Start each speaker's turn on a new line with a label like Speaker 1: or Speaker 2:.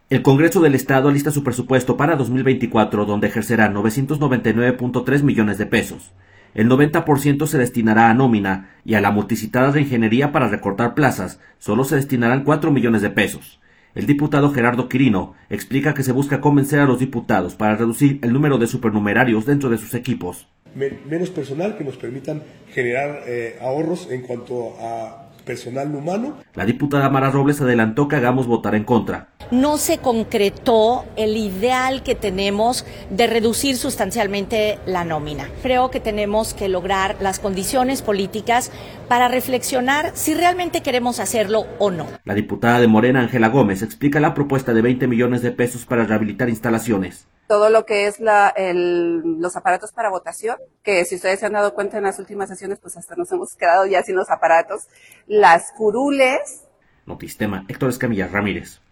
Speaker 1: El Congreso del Estado alista su presupuesto para 2024, donde ejercerá 999.3 millones de pesos. El 90% se destinará a nómina y a la multicitada reingeniería para recortar plazas solo se destinarán 4 millones de pesos. El diputado Gerardo Quirino explica que se busca convencer a los diputados para reducir el número de supernumerarios dentro de sus equipos.
Speaker 2: Menos personal que nos permitan generar ahorros en cuanto a personal humano.
Speaker 1: La diputada Mara Robles adelantó que Hagamos votar en contra.
Speaker 3: No se concretó el ideal que tenemos de reducir sustancialmente la nómina. Creo que tenemos que lograr las condiciones políticas para reflexionar si realmente queremos hacerlo o no.
Speaker 1: La diputada de Morena, Ángela Gómez, explica la propuesta de 20 millones de pesos para rehabilitar instalaciones.
Speaker 4: Todo lo que es los aparatos para votación, que si ustedes se han dado cuenta en las últimas sesiones, pues hasta nos hemos quedado ya sin los aparatos, las curules.
Speaker 1: Notistema, Héctor Escamilla Ramírez.